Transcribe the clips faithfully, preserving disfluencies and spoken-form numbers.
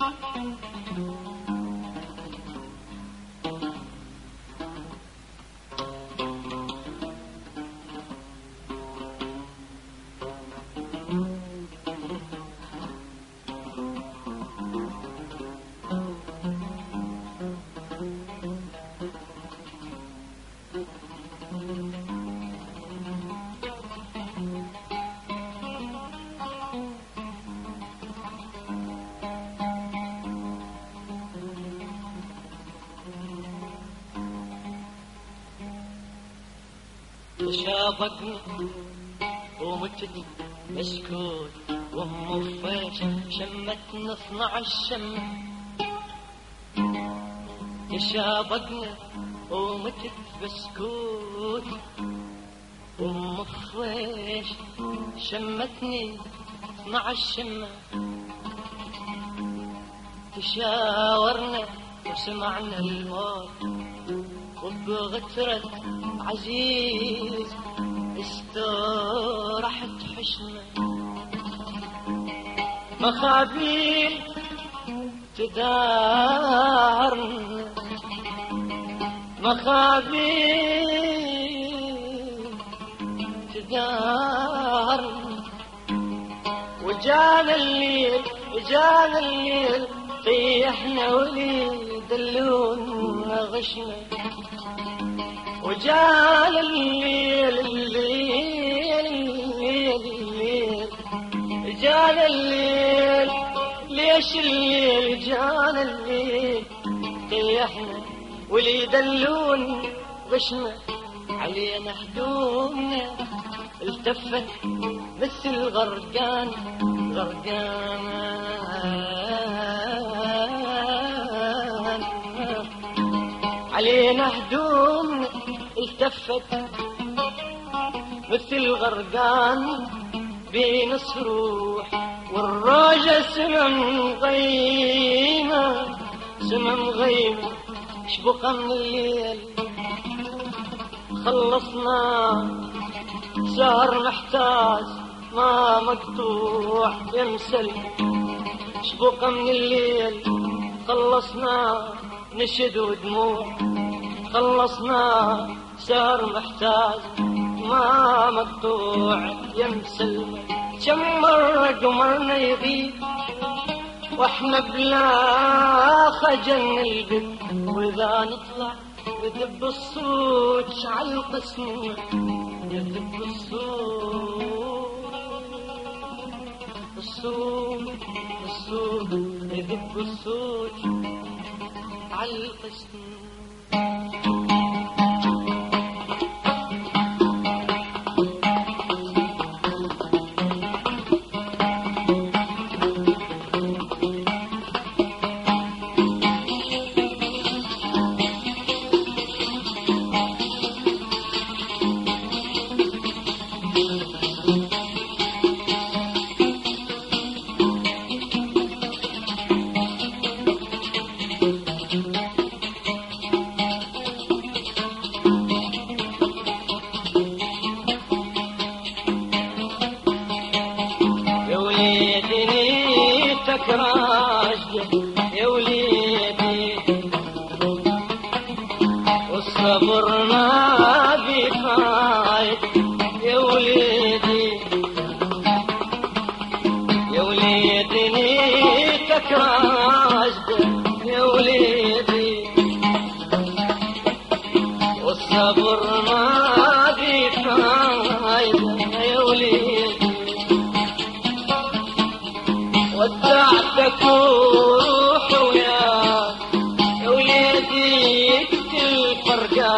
شابقني ومتت مسكوت وام فيش شمتنا اثنع الشم. يشابقنا ومتت بسكوت وام فيش شمتني اثنع الشم. تشاورنا وسمعنا الموت وبغترة عزيز استراحت حشمة. مخابيل تدارنا مخابيل تدارنا وجانا الليل جانا الليل طيحنا وليد اللون غشنا. وجانا الليل الليل الليل الليل جانا الليل. ليش الليل جانا الليل طيحنا وليد اللون غشنا. علينا هدومنا التفت مثل غرقان غرقان. علينا هدومنا التفت مثل غرقان بين صروح والراجة سمم غيمة سمم غيمة شبقة من الليل. خلصنا سهر محتاج ما مقطوع يمسل شبقة من الليل. خلصنا نشد ودموع خلصنا سهر محتاج ما مقطوع يمسل. كم مرة قمرنا يغيب واحنا بلا خجل البن. واذا نطلع يدب الصوت على القسم يدب الصوت الصوت الصوت يدب الصوت على القسم. يا وليدي والصبر ما بفايد. يا وليدي يا وليدي نيتك راجدة. يا وليدي والصبر ما بفايد. يا وليدي ودعتك وروح وياك. يا وليدي كل فرقة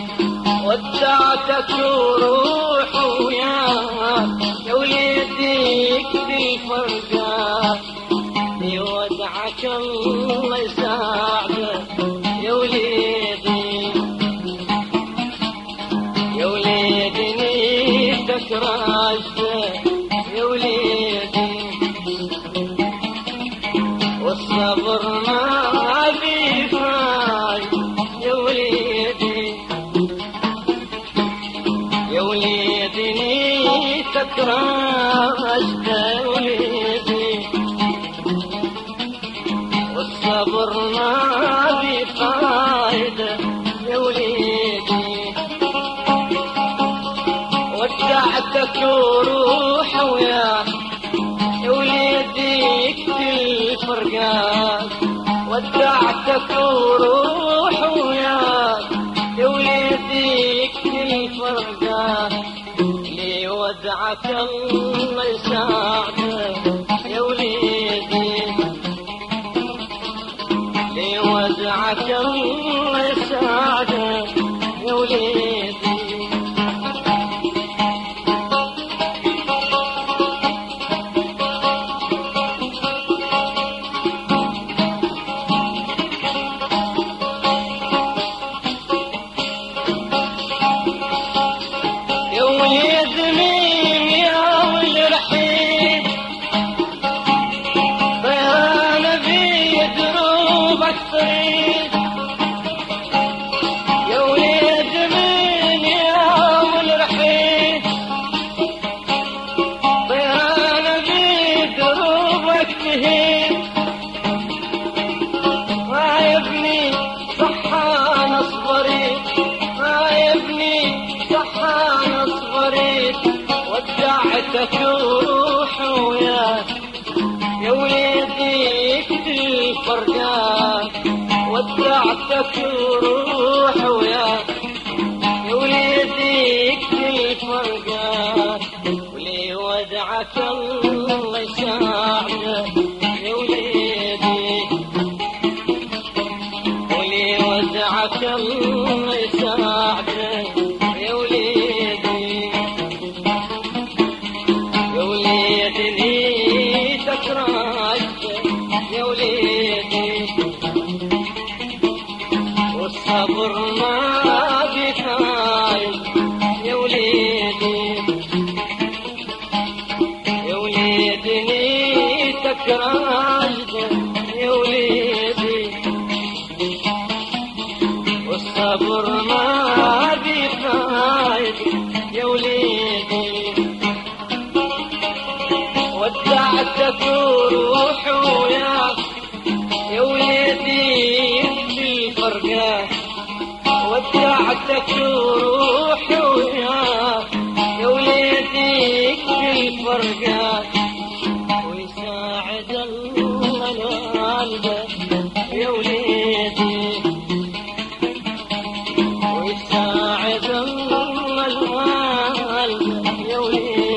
ودعتك وروح وياك. يا وليدي كل فرقة يودعك الله يساعدك. يا وليدي يا وليدي نيتك راجدة. يا وليدي والصبر ما بيفايد. يا وليدي يا وليدي نيتك راجدة. يا وليدي الفرقات ودعتك وروح وياك يا وليدي كل الفرقات لي ودعك الله يساعدك يا وليدي لي ودعك الله يساعدك يا وليدي ودعتك روح وياك يا وليدي كل الفرقات ودعتك روح وياك يا وليدي كل الفرقات ولي ودعك الله يساعدك يا وليدي ولي ودعك الله يساعدك يا وليدي يا وليدي نيتك راجتك يا وليدي والصبر ما بفايد يا وليدي يا وليدي نيتك راجتك يا وليدي والصبر ما بفايد يا وليدي ودعتك وروح وياك يا وليدي في الفرقات ودعتك وروح وياك يا وليدي في الفرقات ويساعد الله الوالدة يا وليدي ويساعد الله الوالدة يا وليدي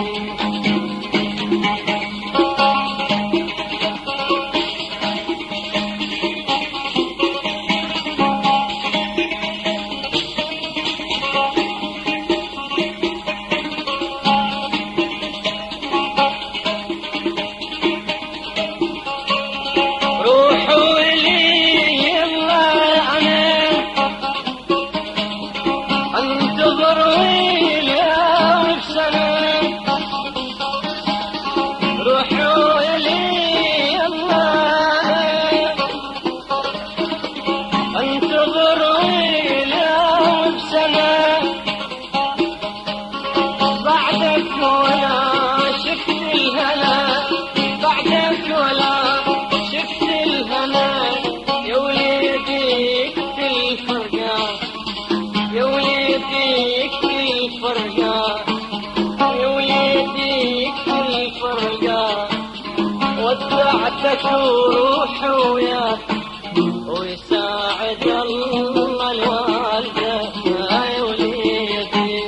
ودعتك وروح وياك ويساعد الله الوالدة يا وليدي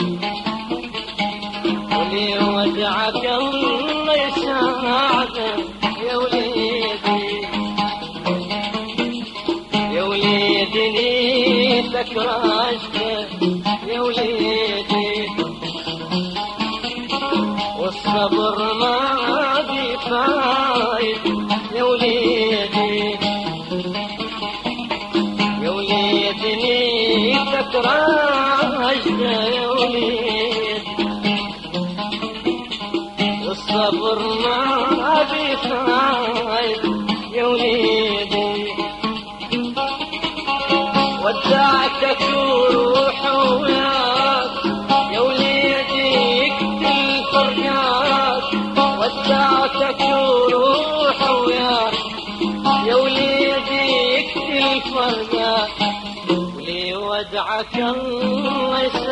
ولي ودعك الله يساعدك يا وليدي يا وليدي نيتك راجتك يا وليدي والصبر ما بفايد يا وليدي يا وليدي نيتك راجتة يا وليدي والصبر ما بفايد يا وليدي ودعتك وروح وياك يا وليدي كل الفرقات ودعتك وروح وياك يا وليدي كل الفرقات ولي ودعك الله